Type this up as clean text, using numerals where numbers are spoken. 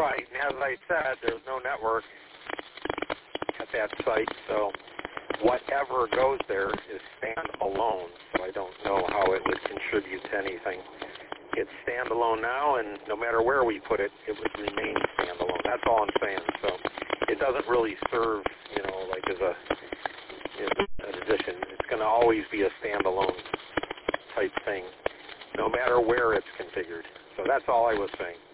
Right, and as I said, there's no network at that site, so whatever goes there is standalone, so I don't know how it would contribute to anything. It's standalone now, and no matter where we put it, it would remain standalone. That's all I'm saying. So it doesn't really serve, like as an addition. It's going to always be a standalone type thing, no matter where it's configured. So that's all I was saying.